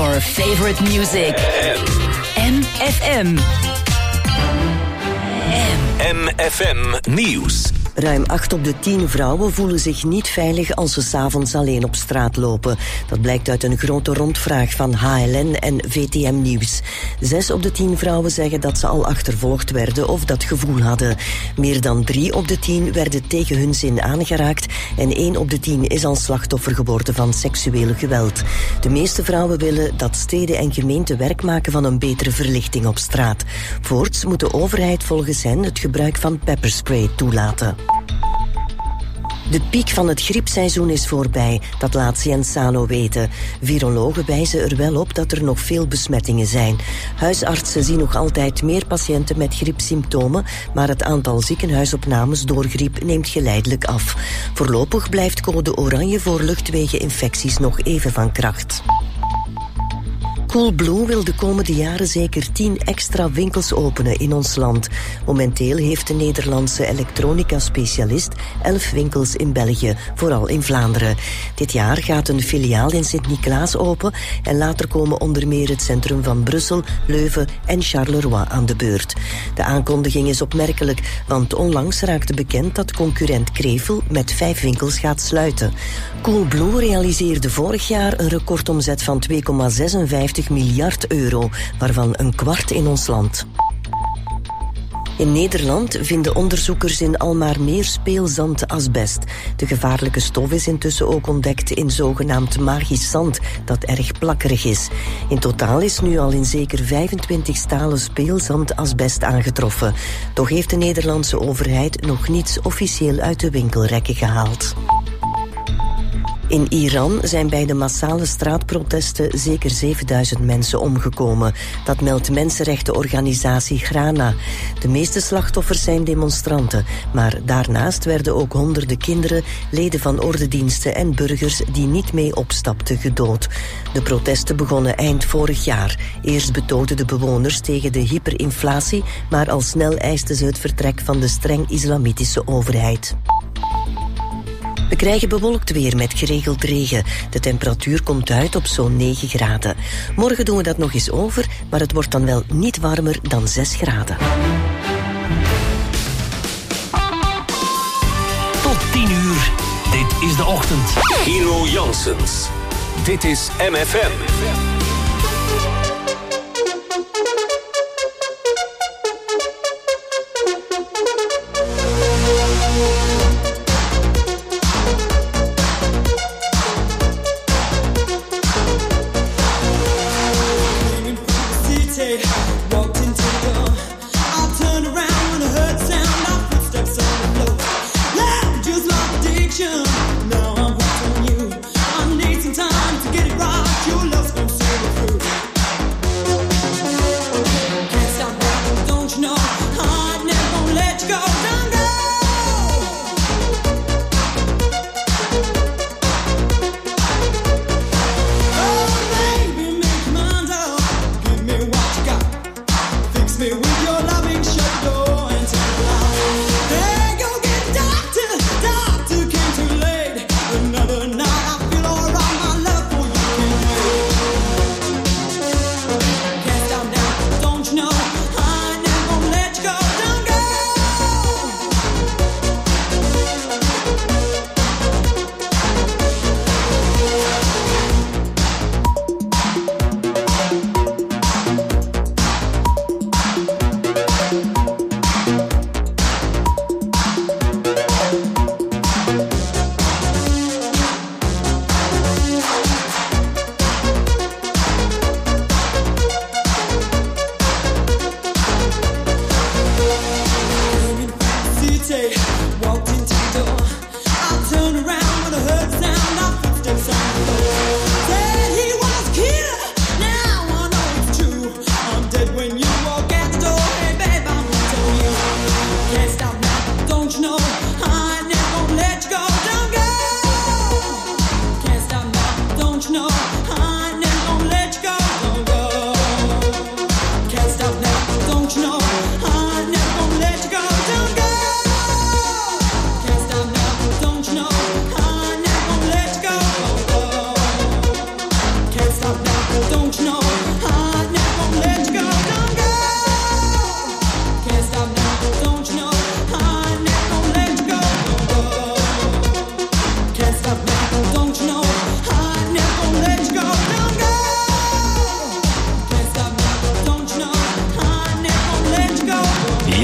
your favorite music. MFM. MFM Nieuws. Ruim 8 op de 10 vrouwen voelen zich niet veilig als ze 's avonds alleen op straat lopen. Dat blijkt uit een grote rondvraag van HLN en VTM Nieuws. 6 op de 10 vrouwen zeggen dat ze al achtervolgd werden of dat gevoel hadden. Meer dan 3 op de 10 werden tegen hun zin aangeraakt en 1 op de 10 is al slachtoffer geworden van seksueel geweld. De meeste vrouwen willen dat steden en gemeenten werk maken van een betere verlichting op straat. Voorts moet de overheid volgens hen het gebruik van pepperspray toelaten. De piek van het griepseizoen is voorbij, dat laat Cienzano weten. Virologen wijzen er wel op dat er nog veel besmettingen zijn. Huisartsen zien nog altijd meer patiënten met griepsymptomen, maar het aantal ziekenhuisopnames door griep neemt geleidelijk af. Voorlopig blijft code oranje voor luchtwegeninfecties nog even van kracht. Coolblue wil de komende jaren zeker 10 extra winkels openen in ons land. Momenteel heeft de Nederlandse elektronica-specialist 11 winkels in België, vooral in Vlaanderen. Dit jaar gaat een filiaal in Sint-Niklaas open en later komen onder meer het centrum van Brussel, Leuven en Charleroi aan de beurt. De aankondiging is opmerkelijk, want onlangs raakte bekend dat concurrent Krevel met 5 winkels gaat sluiten. Coolblue realiseerde vorig jaar een recordomzet van 2,56 miljard euro, waarvan een kwart in ons land. In Nederland vinden onderzoekers in Almaar meer speelzand asbest. De gevaarlijke stof is intussen ook ontdekt in zogenaamd magisch zand, dat erg plakkerig is. In totaal is nu al in zeker 25 stalen speelzand asbest aangetroffen. Toch heeft de Nederlandse overheid nog niets officieel uit de winkelrekken gehaald. In Iran zijn bij de massale straatprotesten zeker 7000 mensen omgekomen. Dat meldt mensenrechtenorganisatie Grana. De meeste slachtoffers zijn demonstranten, maar daarnaast werden ook honderden kinderen, leden van ordediensten en burgers die niet mee opstapten gedood. De protesten begonnen eind vorig jaar. Eerst betoogden de bewoners tegen de hyperinflatie, maar al snel eisten ze het vertrek van de streng islamitische overheid. We krijgen bewolkt weer met geregeld regen. De temperatuur komt uit op zo'n 9 graden. Morgen doen we dat nog eens over, maar het wordt dan wel niet warmer dan 6 graden. Tot 10 uur. Dit is de ochtend. Gino Janssens. Dit is MFM. Now I'm hooked on you. I need some time to get it right. Your love's gonna save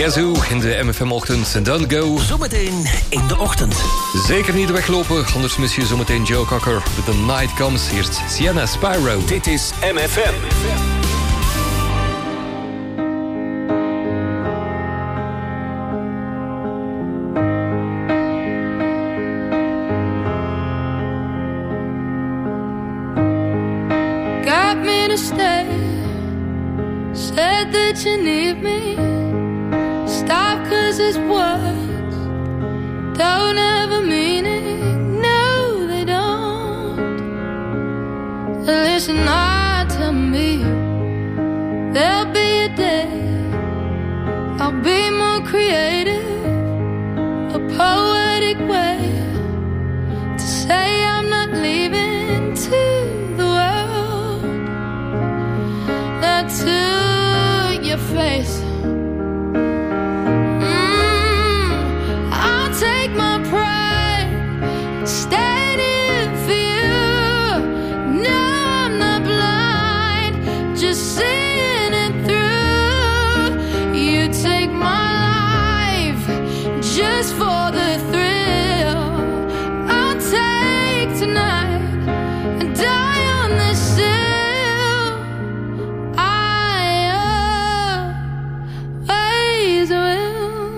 Yazoo in de MFM-ochtend. Don't go. Zometeen in de ochtend. Zeker niet weglopen, anders mis je zometeen Joe Cocker. With the Night Comes. Eerst Sienna Spyro. Dit is MFM. Got me to stay. Said that you need me. Stop 'cause it's words don't ever mean it. No, they don't. Listen hard to me. There'll be a day I'll be more creative, a poetic way to say I'm not leaving to the world, not to your face. I'll take my pride, stand in for you. No, I'm not blind, just seeing it through. You take my life just for the thrill. I'll take tonight and die on this hill. I always will.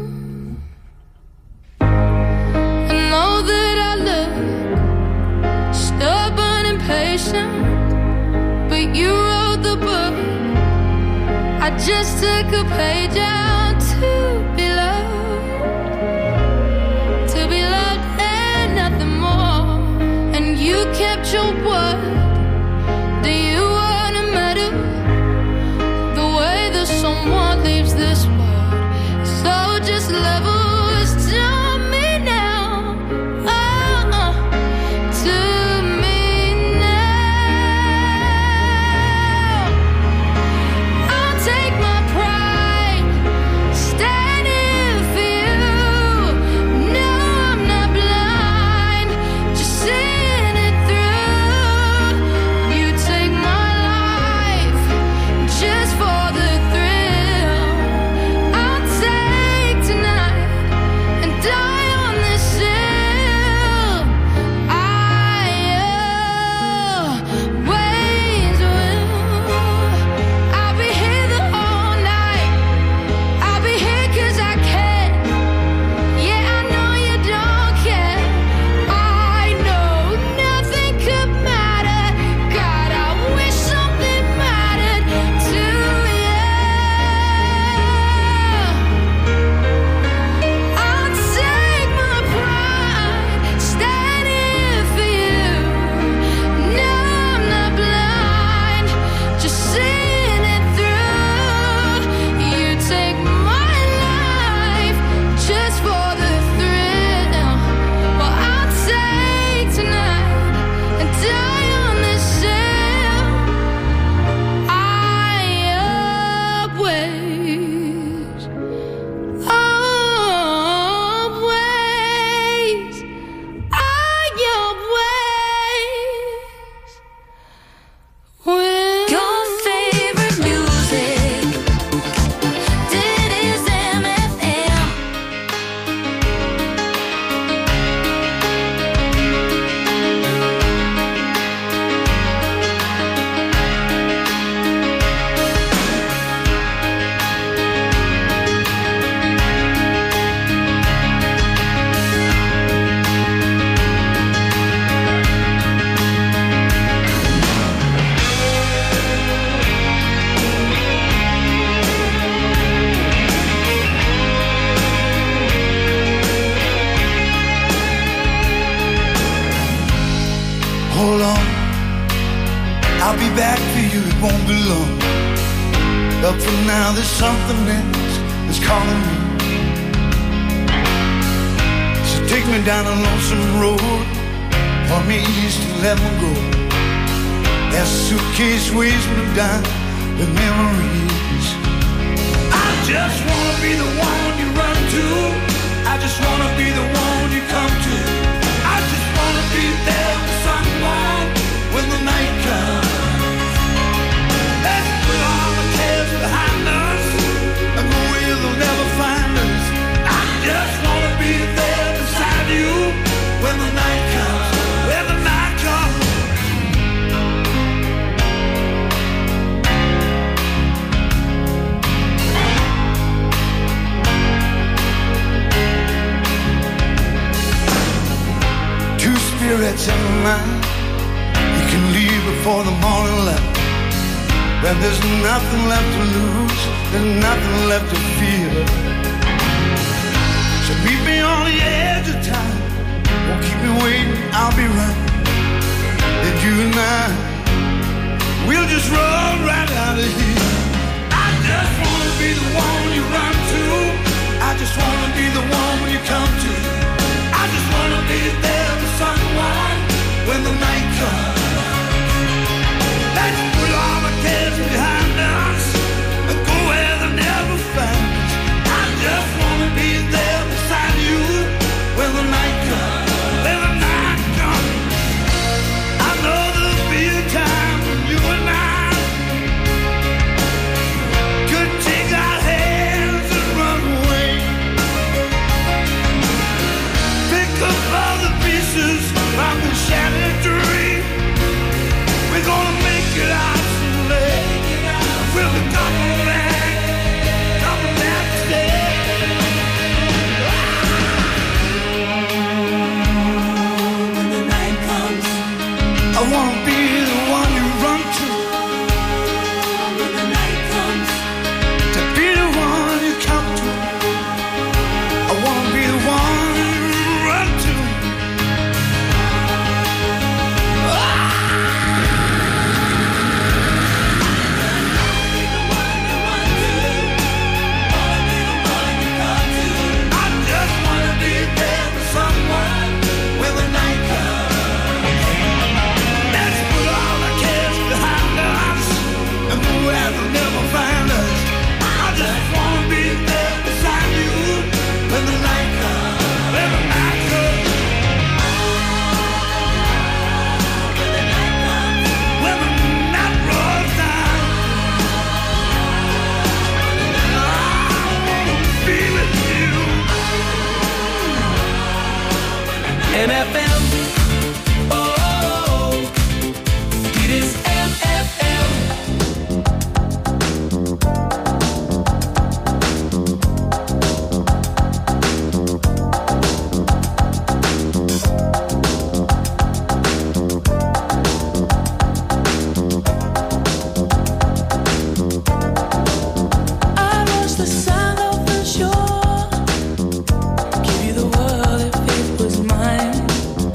I know that I look stubborn and patient, but you wrote the book. I just took a page out to be loved and nothing more. And you kept your word. Do you wanna matter? The way that someone leaves this world. So just levels to me now. To me now. I'll take my pride, stand in for you. No, I'm not blind, just seeing it through. You take my life just for the thrill. I'll take tonight and die on this hill. I always will. I'll be here the whole night. I'll be here 'cause I can. Yeah, I know you don't care. I know nothing could matter. God, I wish something mattered to you. I'll take my pride, stand in for you. No, I'm not blind, just seeing it through. You take my life just for the thrill. Well, I'll take tonight and die on this hill. I always, always, I always will. Your favorite music. Dit is MFM. Hold on, I'll be back for you, it won't be long. But for now there's something else that's calling me. So take me down a lonesome road, point me east and let me go. That suitcase weighs me down with memories. I just wanna be the one you run to. I just wanna be the one you come to. I just wanna be there for someone when the night comes. Let's put all the cares behind us and go where they'll never cigarettes in the night. You can leave before the morning light. When there's nothing left to lose, there's nothing left to fear. So meet me on the edge of time. Won't keep me waiting, I'll be right. Then you and I, we'll just run right out of here. I just wanna be the one you run to. I just wanna be the one when you come to. I just wanna be there for someone when the night comes. Let's put all the cares behind us and go where they never find us. I just wanna be there beside you when the night comes. When the night comes, I know there'll be a time when you and I could take our hands and run away. Pick up all the pieces from the shattered dream. We're gonna make it out someday. We'll be coming back today. When the night comes, I wanna be the one you run to. When the night comes, to be the one you come to. I wanna be the one you run to. MFM. Oh, dit is MFM. I watch the sun off the shore, give you the world if it was mine.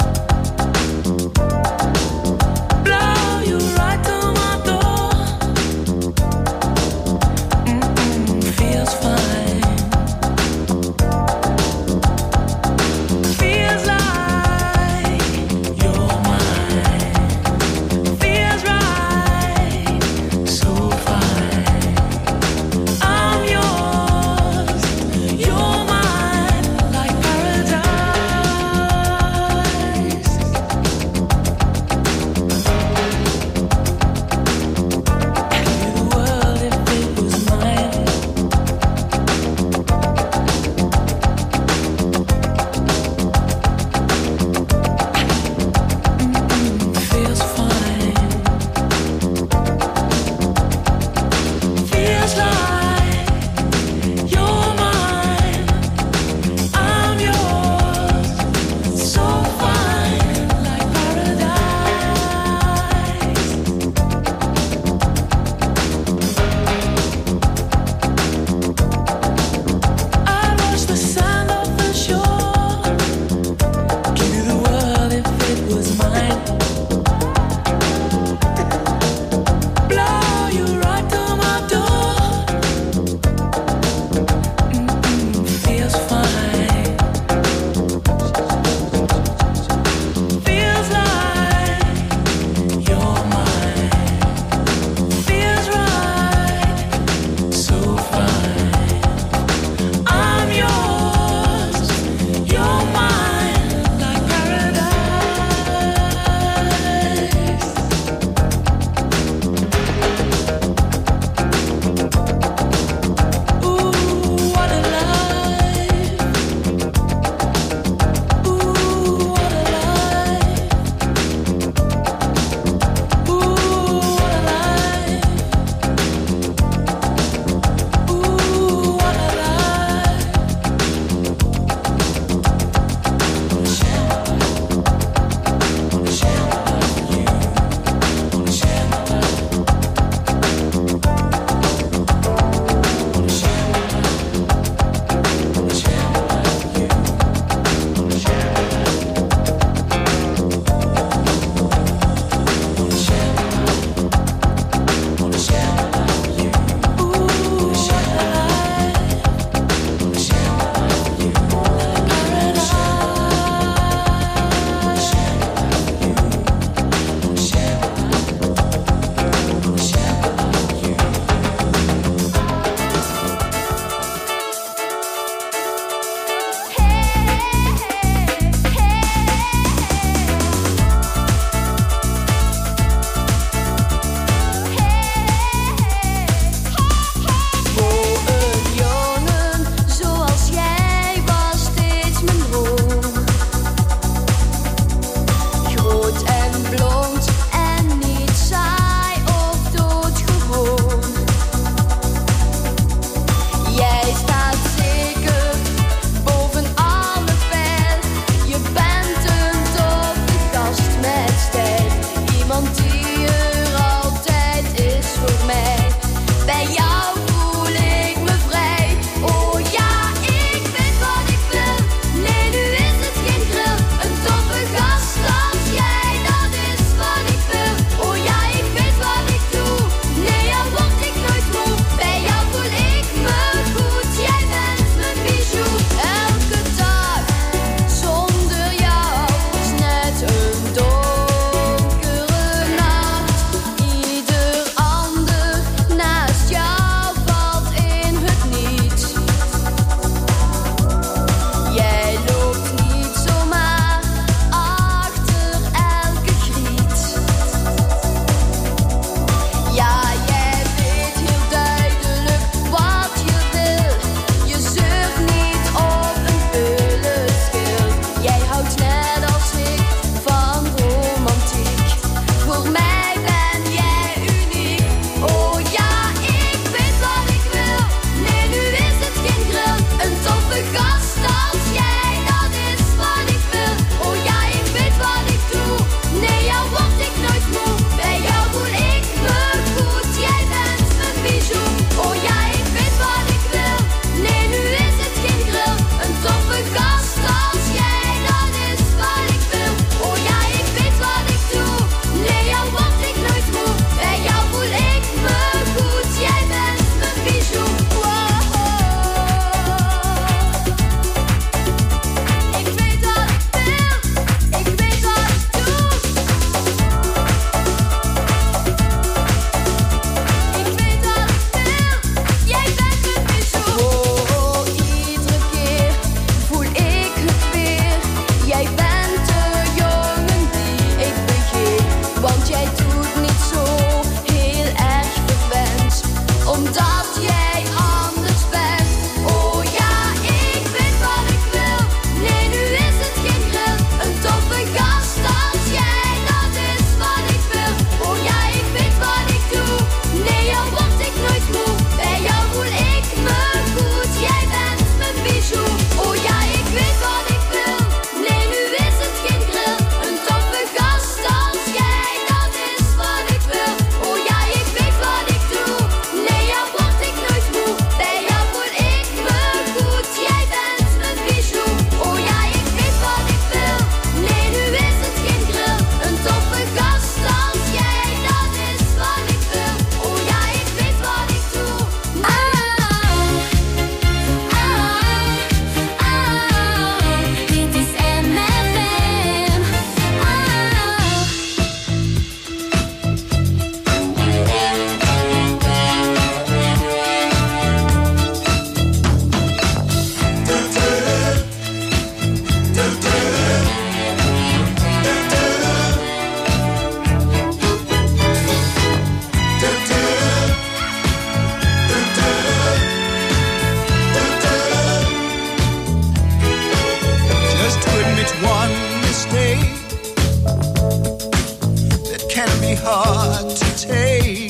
hard to take.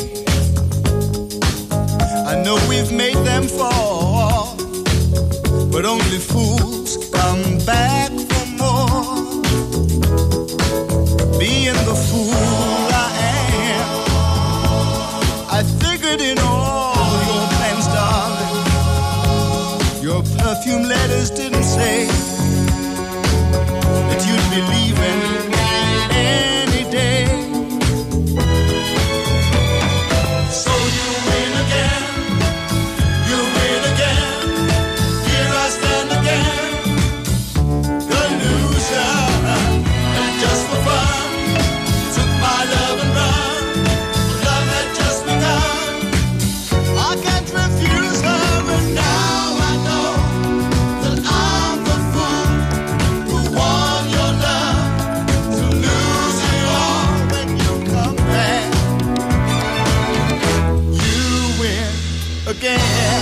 I know we've made them fall, but only fools come back for more. Being the fool I am, I figured in all your plans, darling, your perfume letters didn't say that you'd be leaving any day. So you win again, you win again. Here I stand again, the loser. And just for fun, took my love and run. Love had just begun. I can't refuse her, and now I know that I'm the fool who won your love, to lose it all when you come back. You win again.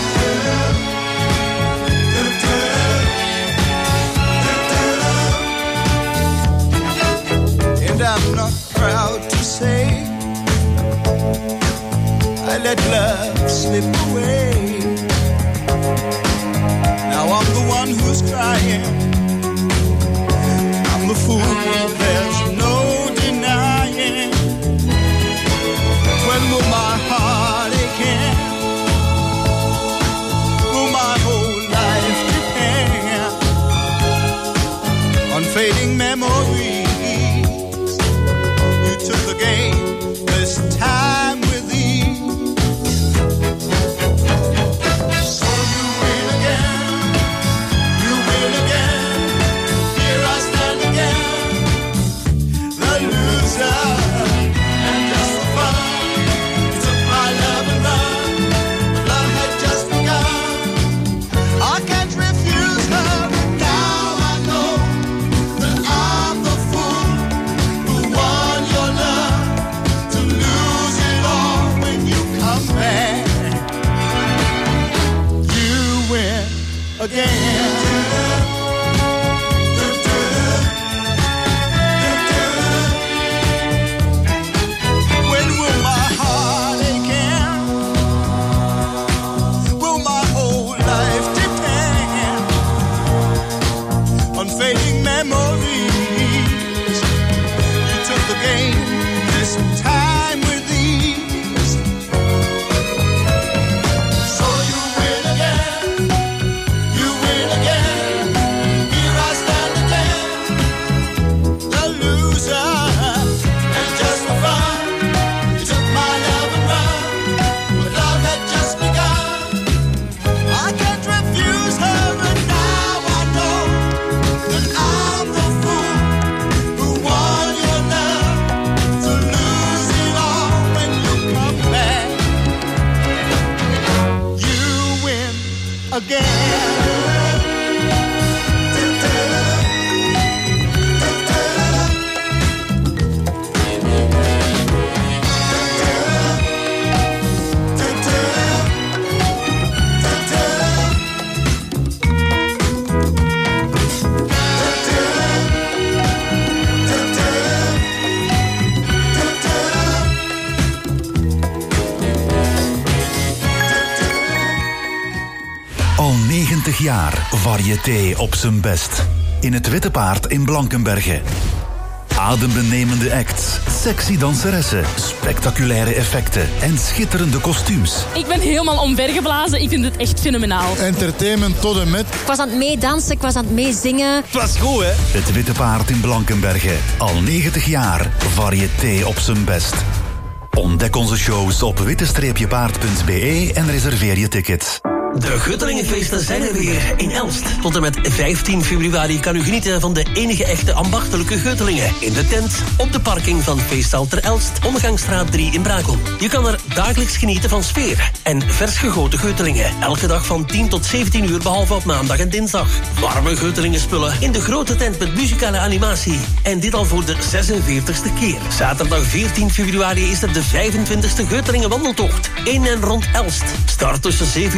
And I'm not proud to say I let love slip away. Now I'm the one who's crying, I'm the fool, there's no denying. When will my heart again? Will my whole life depend on fading memories? You took the game this time with ease. So you win again, you win again. Here I stand again, the loser. And just for fun, you took my love and run. But love had just begun. I can't refuse her, and now I know that I'm the fool who won your love, to lose it all when you come back. You win again. When will my heart again? Will my whole life depend on fading memories? You took the game this time with ease. So you win again, you win again. Here I stand again, the loser. And just for fun, you took my love and run. But love had just begun. I can't refuse her, and now I know that I'm the fool who won your love, to lose it all when you come back. You win again. Al 90 jaar variété op zijn best. In het Witte Paard in Blankenberge. Adembenemende acts, sexy danseressen, spectaculaire effecten en schitterende kostuums. Ik ben helemaal omvergeblazen. Ik vind het echt fenomenaal. Entertainment tot en met. Ik was aan het meedansen, ik was aan het meezingen. Het was goed, hè? Het Witte Paard in Blankenberge. Al 90 jaar variété op zijn best. Ontdek onze shows op witte-paard.be en reserveer je tickets. De Guttelingenfeesten zijn er weer in Elst. Tot en met 15 februari kan u genieten van de enige echte ambachtelijke Guttelingen. In de tent, op de parking van Feesthal ter Elst, Omgangsstraat 3 in Brakel. Je kan er dagelijks genieten van sfeer en vers gegoten Guttelingen. Elke dag van 10 tot 17 uur, behalve op maandag en dinsdag. Warme Guttelingen spullen in de grote tent met muzikale animatie. En dit al voor de 46e keer. Zaterdag 14 februari is er de 25e Guttelingen wandeltocht. In en rond Elst. Start tussen 7:30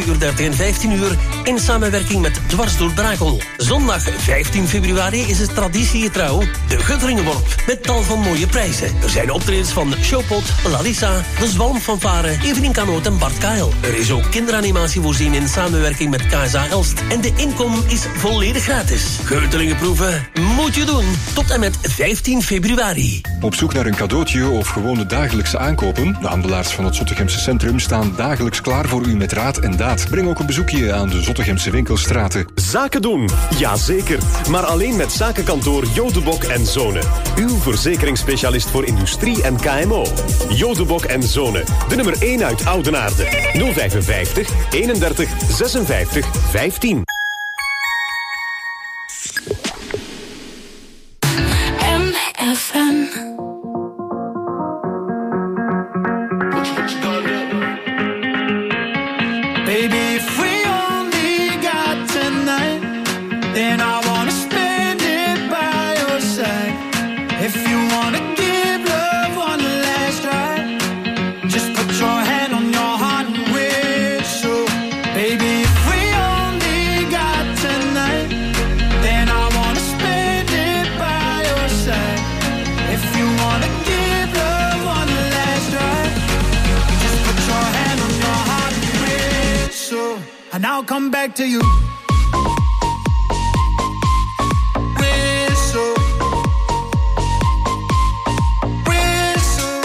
tegen 15 uur in samenwerking met Dwars door Brakel. Zondag 15 februari is het traditiegetrouw de Guttelingenworp met tal van mooie prijzen. Er zijn optredens van Showpot, Lalissa, de Zwalmfanfare, Evening Kanoot en Bart Kael. Er is ook kinderanimatie voorzien in samenwerking met KSA Elst. En de inkom is volledig gratis. Geutelingenproeven moet je doen tot en met 15 februari. Op zoek naar een cadeautje of gewoon de dagelijkse aankopen? De handelaars van het Zottegemse Centrum staan dagelijks klaar voor u met raad en daad. Breng ook een bezoekje aan de Zottegemse winkelstraten. Zaken doen? Jazeker. Maar alleen met zakenkantoor Jodebok en Zonen. Uw verzekeringsspecialist voor industrie en KMO. Jodebok en Zonen. De nummer 1 uit Oudenaarde. 055 31 56 15. MFM. Baby, if we only got tonight, then I wanna spend it by your side. If you wanna give love one last try, just put your hand on your heart and whistle. Baby, if we only got tonight, then I wanna spend it by your side. If you wanna give love one last try, just put your hand on your heart and whistle, and I'll come back to you. Whistle, whistle,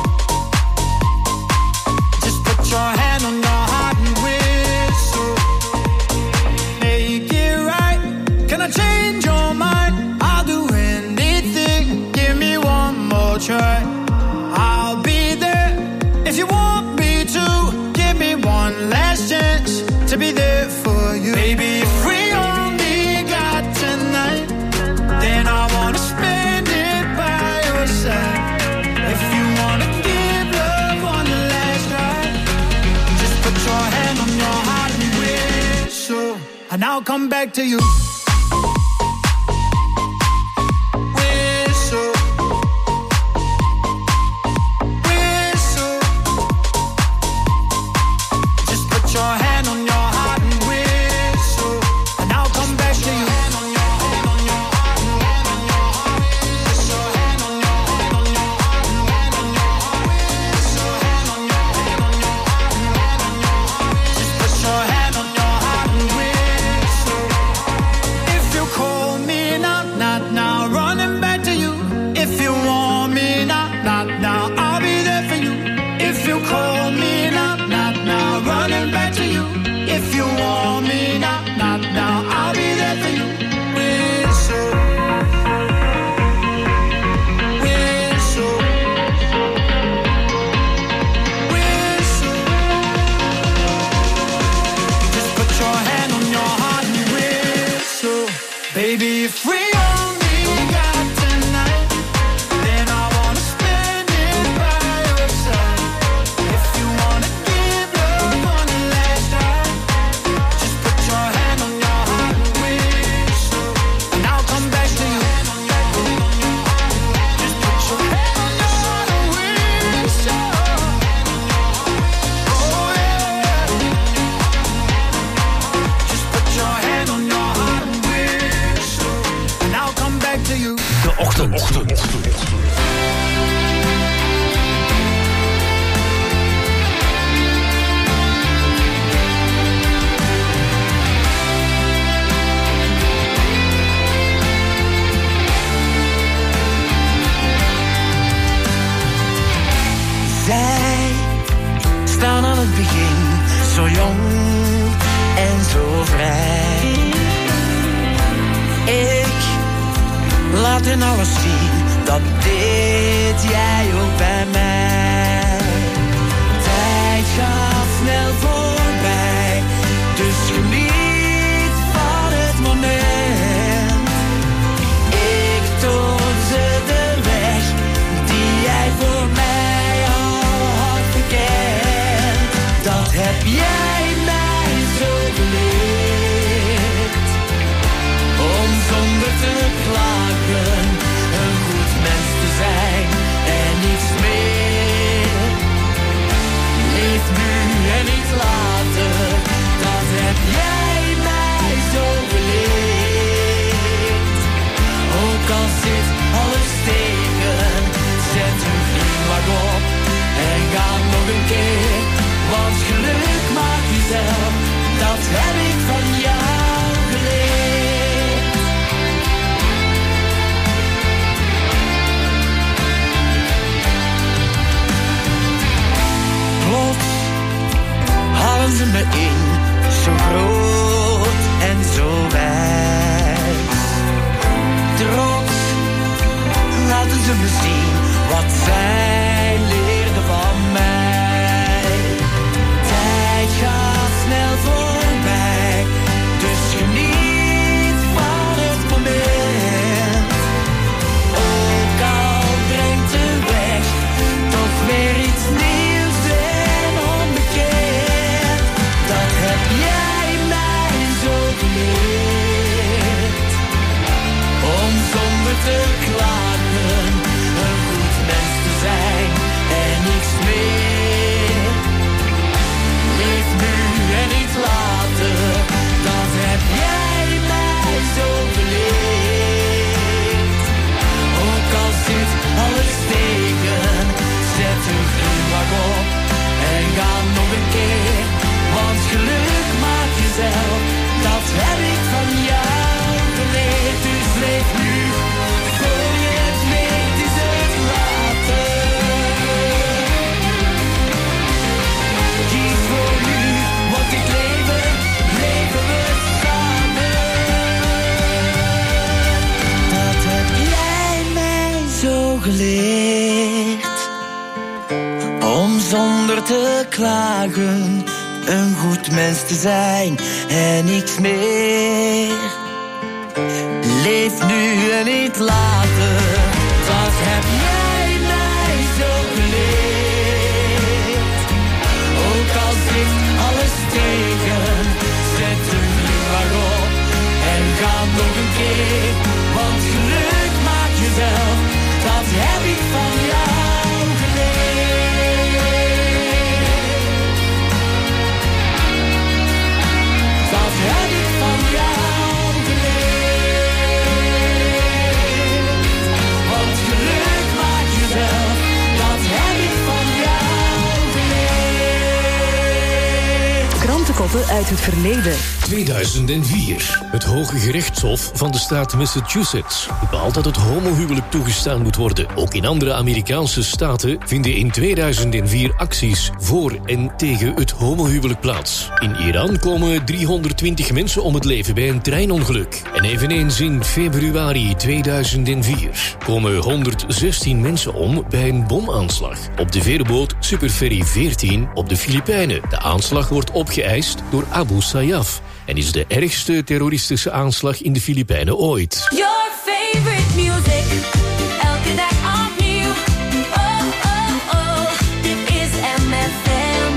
just put your hand on your heart and whistle. Make it right. Can I change your mind? I'll do anything. Give me one more try. I'll be there if you want me to. Give me one last chance to be there for you. Baby, if we only got tonight, then I wanna spend it by your side. If you wanna give love one last try, just put your hand on your heart and whistle, and I'll come back to you. Whistle, whistle, just put your hand on your heart and whistle, and I'll come back to you. Baby, if we only got tonight, then I wanna spend it by your side. If you wanna give love one last try, just put your hand on your heart and whistle, and I'll come back to you. Just put your hand on your heart and whistle. Oh yeah. Just put your hand on your heart and whistle, and I'll come back to you. De ochtend. Zij staan aan het begin, zo jong en zo vrij. Ik laat in alles zien, dat deed jij ook bij mij. Tijd gaat snel voorbij, dus geniet van het moment. Ik toon ze de weg die jij voor mij al had gekend. Dat heb jij mij zo geleerd, om zonder te klagen een goed mens te zijn en niets meer. Leef nu en niet later, dat keer. Want geluk maak jezelf, dat heb ik van jou geleerd. Plots halen ze me in, zo groot en zo wijs. Trots laten ze me zien wat zij leerden van mij. Tijd gaat snel voorbij, dus geniet van het moment. Ook al brengt de weg toch weer iets nieuws en onbekend. Dat heb jij mij zo geleerd. Om zonder te klagen een goed mens te zijn en niets meer. Leef nu en niet later, dat heb jij mij zo geleerd. Ook al zit alles tegen, zet een glimlach op en ga nog een keer. Want geluk maak jezelf, dat heb ik van jou geleerd. Dus leef nu, voor je het weet is het later. Kies voor nu, want dit leven, leven we samen. Dat heb jij mij zo geleerd. Om zonder te klagen een goed mens te zijn en niks meer. Leef nu en niet later, dat heb jij mij zo geleerd. Ook al zit alles tegen, zet een glimlach op en ga nog een keer. Want geluk maak jezelf, dat heb ik van jou geleerd. Dat heb ik van jou geleerd. Want geluk maak jezelf, dat heb ik van jou geleerd. Krantenkoppen uit het verleden. 2004. Het Hoge Gerechtshof van de staat Massachusetts bepaalt dat het homohuwelijk toegestaan moet worden. Ook in andere Amerikaanse staten vinden in 2004 acties voor en tegen het homohuwelijk plaats. In Iran komen 320 mensen om het leven bij een treinongeluk. En eveneens in februari 2004 komen 116 mensen om bij een bomaanslag op de veerboot Superferry 14 op de Filipijnen. De aanslag wordt opgeëist door Abu Sayyaf en is de ergste terroristische aanslag in de Filipijnen ooit. Your favorite music, elke dag opnieuw. Oh, oh, oh, dit is MFM.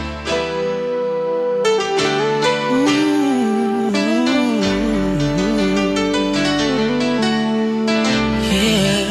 Yeah.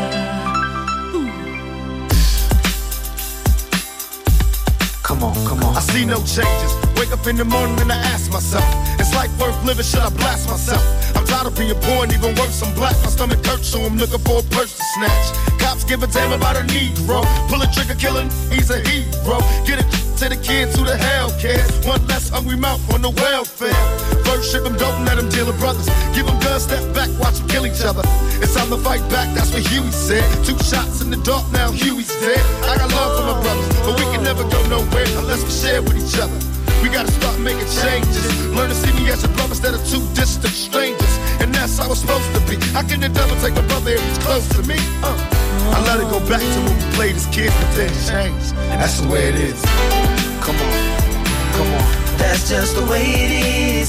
Come on. I see no changes. Wake up in the morning and I ask myself, is life worth living? Should I blast myself? I'm tired of being poor and even worse, I'm black. My stomach hurts, so I'm looking for a purse to snatch. Cops give a damn about a Negro. Pull a trigger, killing, he's a hero. Get it to the kids who the hell cares. One less hungry mouth on the welfare. First ship them, don't let them deal with brothers. Give them guns, step back, watch them kill each other. It's time to fight back, that's what Huey said. 2 shots in the dark, now Huey's dead. I got love for my brothers, but we can never go nowhere unless we share with each other. We gotta start making changes. Learn to see me as a brother instead of 2 distant strangers. And that's how it's supposed to be. How can the devil take my brother if he's close to me? I let it go back to when we played as kids, but then changed. And that's the way it is. Come on. That's just the way it is.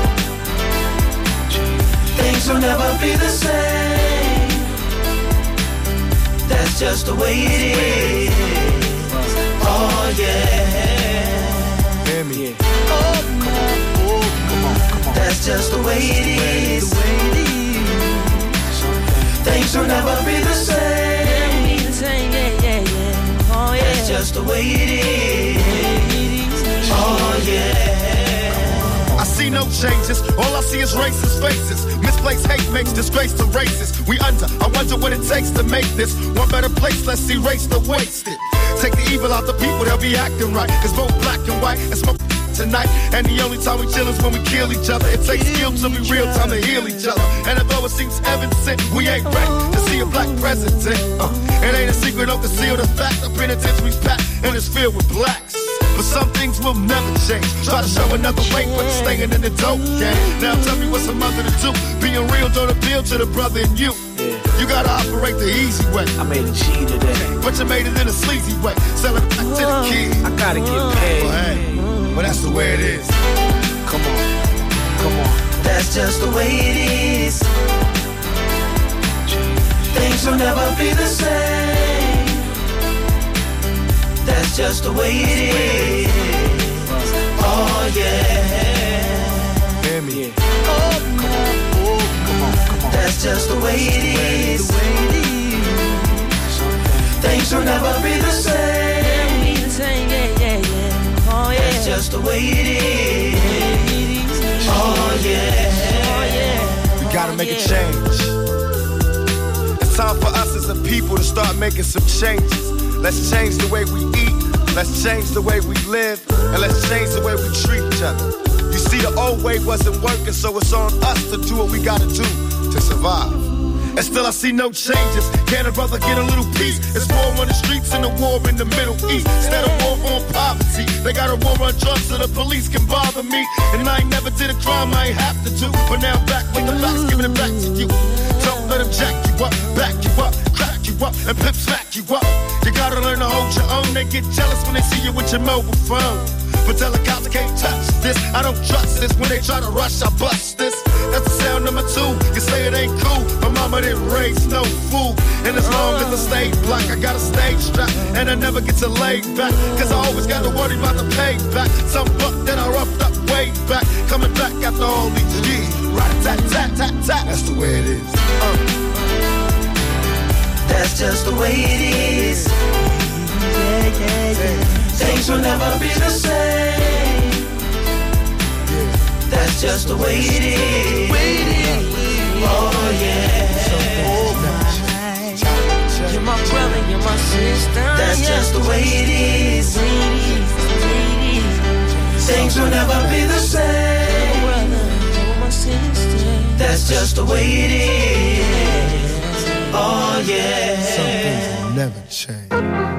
Things will never be the same. That's just the way it is. Oh yeah. Hear me. Oh, come on. That's just the way it is. Things will never be the same. Oh yeah. That's just the way it is. Oh yeah. I see no changes, all I see is racist faces. Misplaced hate makes disgrace to races. We under, I wonder what it takes to make this one better place. Let's erase the wasted. Take the evil out the people, they'll be acting right. Cause both black and white and smoke tonight. And the only time we chill is when we kill each other. It takes skill to be real time to heal each other. And although it seems evident, we ain't ready to see a black president. It ain't a secret, don't conceal the fact. The penitentiary's packed and it's filled with blacks. But some things will never change. Try to show another way, but you're staying in the dope game. Now tell me what's a mother to do. Being real don't appeal to the brother in you. You gotta operate the easy way. I made a G today, but you made it in a sleazy way. Sell it back to the kids. I gotta get paid. Well, hey, well that's the way it is. Come on, come on. That's just the way it is. Things will never be the same. That's just the way it is. Oh yeah. Hear me. Oh, come on. Oh, come on, come on. That's just the way it is. Things will never be the same. Oh yeah. That's just the way it is. Oh yeah. We gotta make a change. It's time for us as a people to start making some changes. Let's change the way we eat, let's change the way we live, and let's change the way we treat each other. You see, the old way wasn't working, so it's on us to do what we gotta do to survive. And still I see no changes. Can a brother get a little peace? It's war on the streets and a war in the Middle East. Instead of war on poverty, they got a war on drugs so the police can bother me. And I ain't never did a crime I ain't have to do, but now I'm back with the facts, giving it back to you. Don't let them jack you up, back you up, crack you up, and pimp smack you up. You gotta learn to hold your own. They get jealous when they see you with your mobile phone. But tell the cops I can't touch this. I don't trust this. When they try to rush, I bust this. That's the sound number 2. You say it ain't cool. My mama didn't raise no fool. And as long as I stay black, I got a stage strap. And I never get to lay back. Cause I always gotta worry about the payback. Some buck that I roughed up way back. Coming back after all these years. Right, tat, tat, tat, tat. That's the way it is. That's just the way it is. Yeah, yeah, yeah. Things will never be the same. That's just the way it is. Oh yeah. You're my brother, you're my sister. That's just the way it is. Things will never be the same. That's just the way it is. Oh yeah. Some things will never change.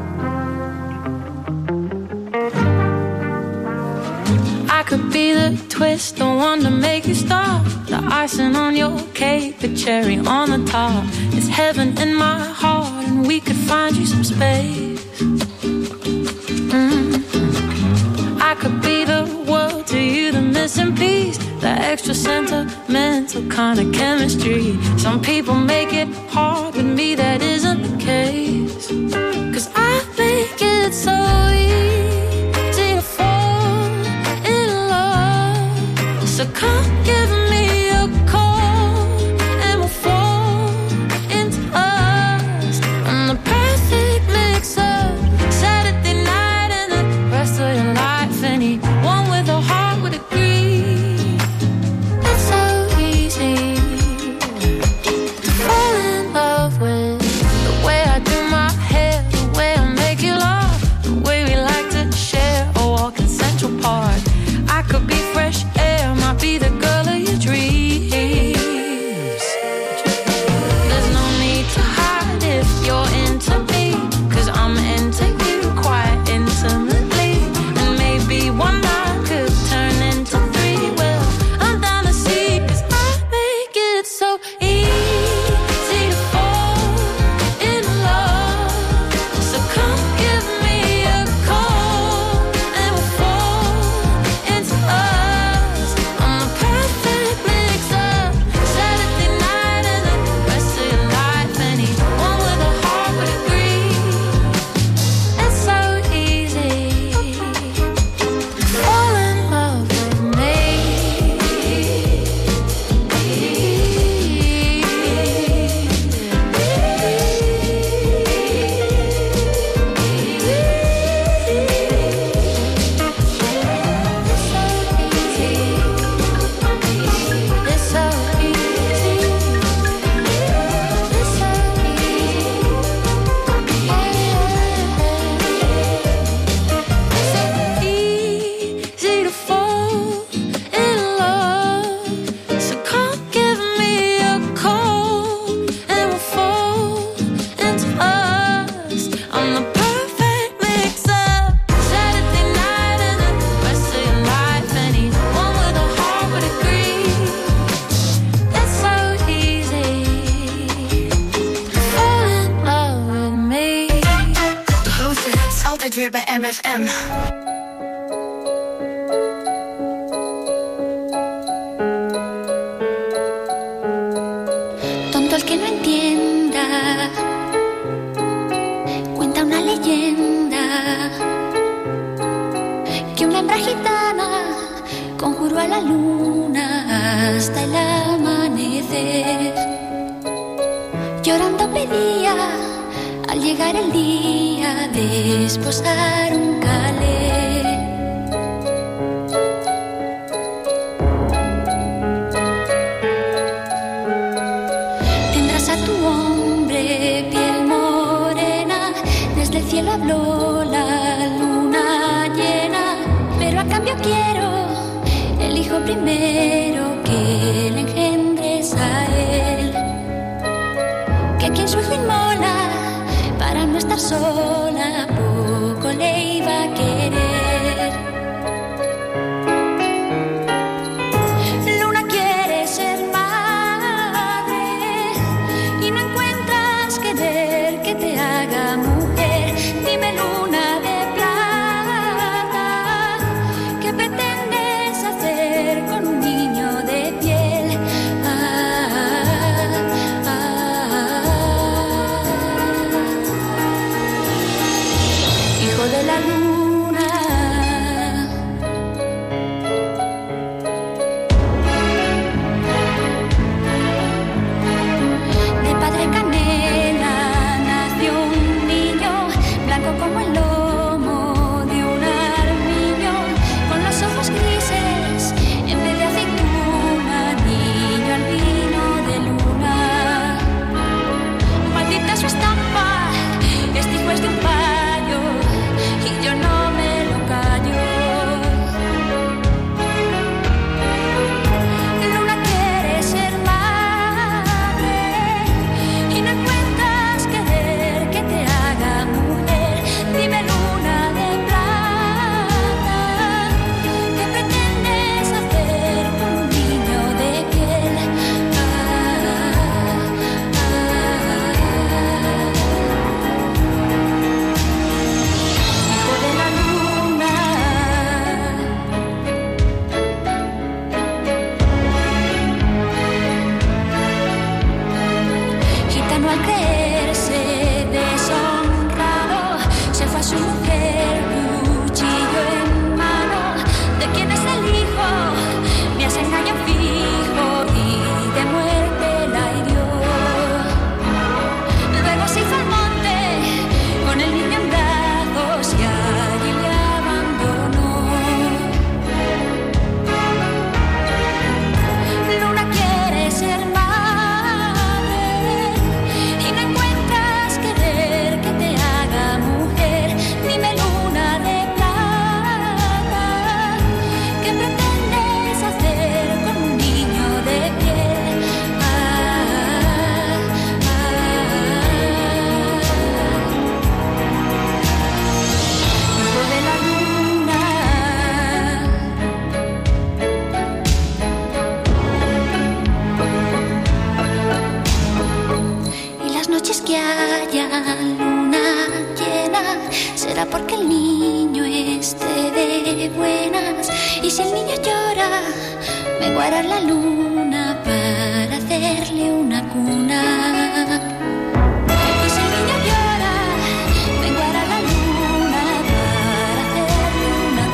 I could be the twist, the one to make you stop. The icing on your cake, the cherry on the top. It's heaven in my heart, and we could find you some space. I could be the world to you, the missing piece, the extra sentimental kind of chemistry. Some people make it hard, with me that isn't the case. Cause I think it's so easy to fall in love. So come give me a call and we'll fall into us. And the perfect mix of Saturday night and the rest of your life. Anyone with a heart would agree. It's so easy to fall in love with weer bij MFM. Tonto el que no entienda, cuenta una leyenda que una hembra gitana conjuró a la luna hasta el amanecer. Llorando pedía al llegar el día de desposar un calé. Tendrás a tu hombre piel morena, desde el cielo habló la luna llena, pero a cambio quiero el hijo primero que le engendres a él, que quien su hijo inmola para no estar sola, poco le iba a querer. Luna quiere ser madre y no encuentras querer que te haga mujer. Dime, luna de plata, ¿qué pretendes hacer con un niño de piel? Hijo de la luna, de padre canela nació un niño, blanco como el lomo de un armiño, con los ojos grises en vez de aceituna, niño albino de luna. Maldita su estampa, este hijo es de un payo y yo no me lo callo. Luna quiere ser madre y no encuentras querer que te haga mujer. Dime, luna de plata, ¿qué pretendes hacer con un niño de piel? Hijo de la luna, gitano al creerse deshonrado, se fue a su mujer, cuchillo en mano. ¿De quién es el hijo? Me hace engaño fijo y de muerte la hirió. Luego se hizo al monte con el niño en brazos y allí le abandonó. Luna quiere ser madre y no encuentras querer que te haga mujer. Dime, luna de plata, ¿qué pretendes hacer con un niño de piel? Hijo de la luna, y las noches que haya luna llena será porque el niño esté de buenas. Y si el niño llora, vengo a arar la luna para hacerle una cuna. Y si el niño llora, vengo a arar la luna para hacerle una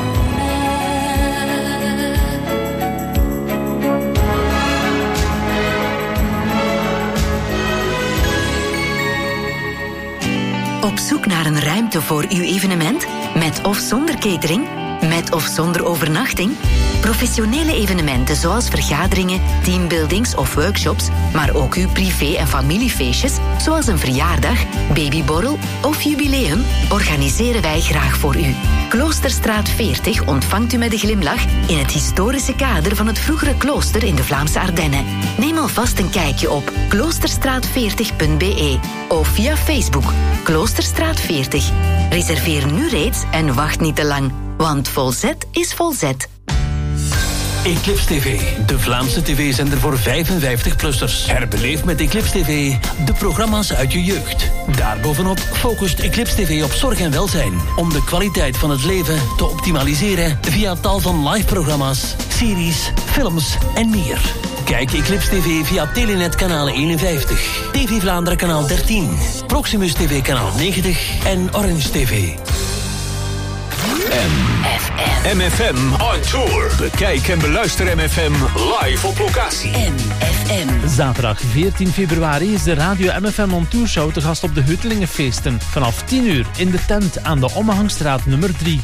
Op zoek naar een ruimte voor uw evenement? Met of zonder catering? Met of zonder overnachting? Professionele evenementen zoals vergaderingen, teambuildings of workshops, maar ook uw privé- en familiefeestjes, zoals een verjaardag, babyborrel of jubileum, organiseren wij graag voor u. Kloosterstraat 40 ontvangt u met een glimlach in het historische kader van het vroegere klooster in de Vlaamse Ardennen. Neem alvast een kijkje op kloosterstraat40.be of via Facebook Kloosterstraat 40. Reserveer nu reeds en wacht niet te lang, want Volzet is Volzet. Eclipse TV, de Vlaamse tv-zender voor 55-plussers. Herbeleef met Eclipse TV de programma's uit je jeugd. Daarbovenop focust Eclipse TV op zorg en welzijn. Om de kwaliteit van het leven te optimaliseren via tal van live-programma's, series, films en meer. Kijk Eclipse TV via Telenet kanaal 51, TV Vlaanderen kanaal 13, Proximus TV kanaal 90 en Orange TV. MFM on tour. Bekijk en beluister MFM live op locatie. MFM. Zaterdag 14 februari is de Radio MFM on tour show te gast op de Huttelingenfeesten. Vanaf 10 uur in de tent aan de Ommehangstraat nummer 3.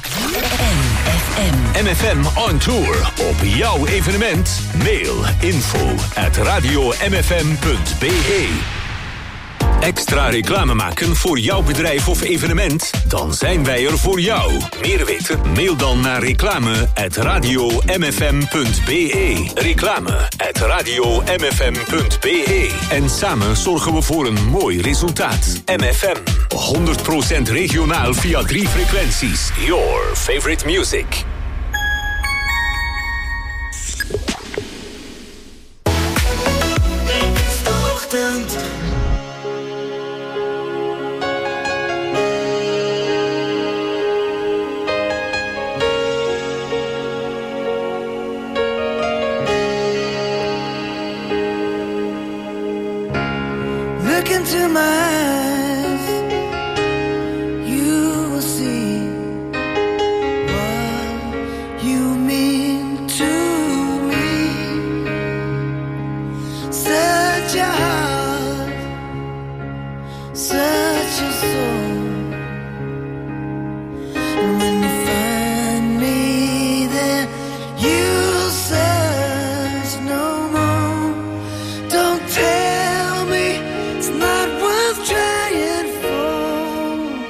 MFM on tour. Op jouw evenement. Mail info@radiomfm.be. Extra reclame maken voor jouw bedrijf of evenement? Dan zijn wij er voor jou. Meer weten? Mail dan naar reclame@radiomfm.be. Reclame@radiomfm.be. En samen zorgen we voor een mooi resultaat. MFM. 100% regionaal via 3 frequenties. Your favorite music. Look into my eyes, you will see what you mean to me. Such a heart, such a soul. And when you find me there, you'll search no more. Don't tell me it's not worth trying for.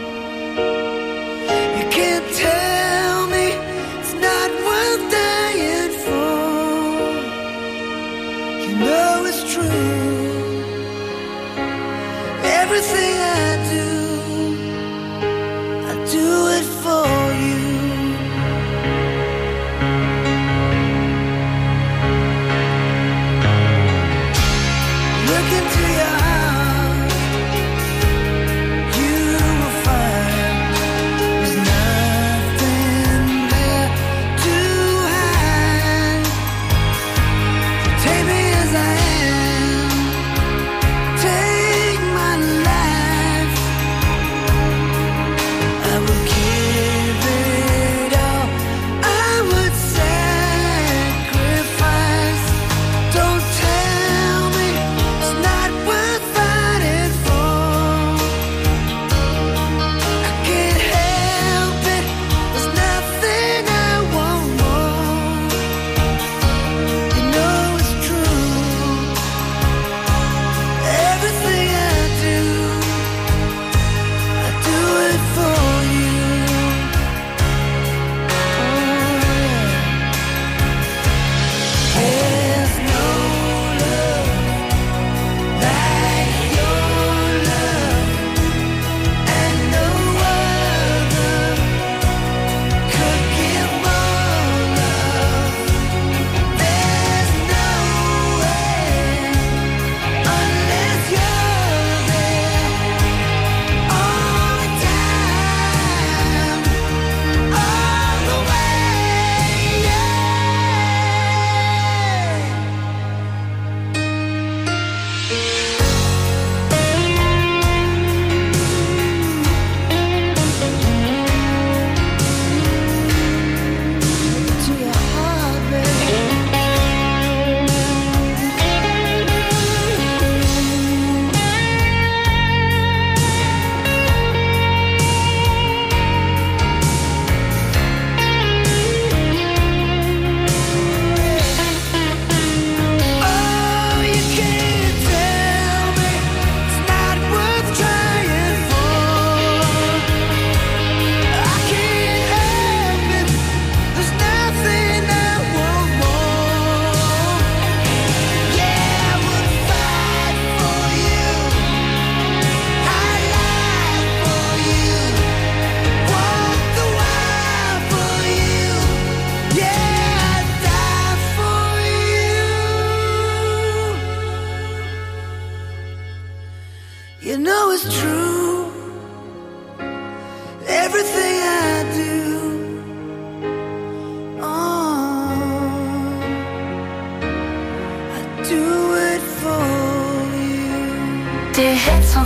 You can't tell me it's not worth dying for. You know it's true. Everything I do it for you. Look into your heart, you will find there's nothing there to hide. Take me as I am, take my life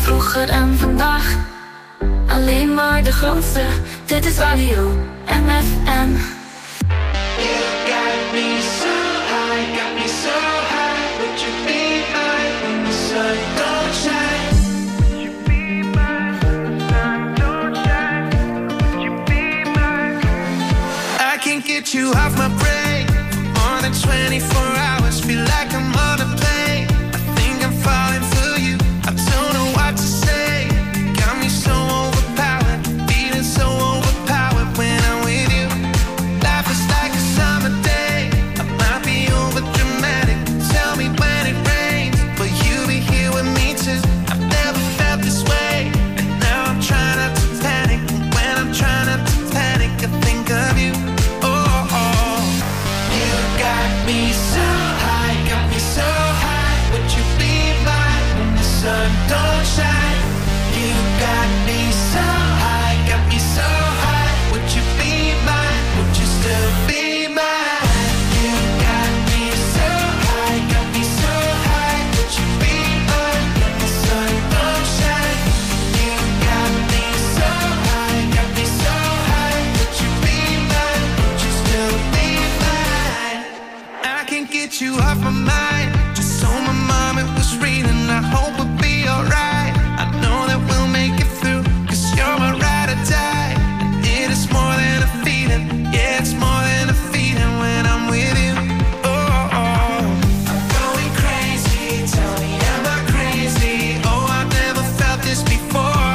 vroeger en vandaag. Alleen maar de grootste, dit is Radio MFM. You got me so high, got me so high. Would you be mine when the sun don't shine? Would you be mine when the sun don't shine? Would you be mine? I can't get you off my brain for more than 24 hours. Feel like I'm on a plane. I think I'm falling for you. I don't know what to say. Got me so overpowered, feeling so overpowered when I'm with you. Life is like a summer day. I might be over dramatic. Tell me when it rains, but you be here with me too. I've never felt this way, and now I'm trying not to panic. And when I'm trying not to panic, I think of you. Oh, oh. You got me so high, got me so high. Would you be mine when the sun don't shine? You got me so high, got me so high. Would you be mine? Would you still be mine? You got me so high, got me so high. Would you be mine when the sun don't shine? You got me so high, got me so high. Would you be mine? Would you still be mine? I can't get you off my mind. Just so my mom it was reading. I hope we'll be alright. I know that we'll make it through, 'cause you're my ride or die. And it is more than a feeling. Yeah, it's more than a feeling when I'm with you. Oh, oh. I'm going crazy. Tell me, am I crazy? Oh, I've never felt this before.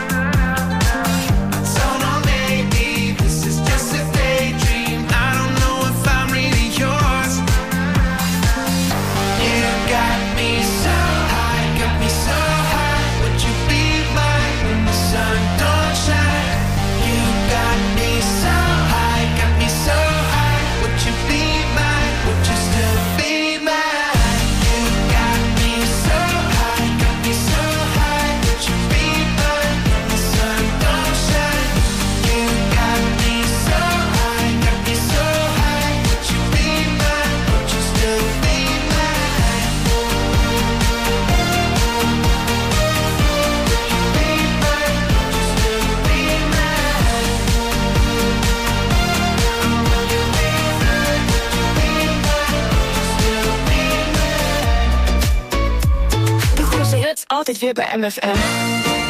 I don't know, maybe this is just a daydream. I don't know if I'm really yours. You got me so high, got me so high. Would you be mine when the sun don't shine? You got me so high, got me so high. Would you be mine? Would you still be mine? You got me so high, got me so high. Would you be mine when the sun don't shine? You got me so high, got me so high. Would you be mine? Would you still be mine? De grootste hits altijd weer bij MFM.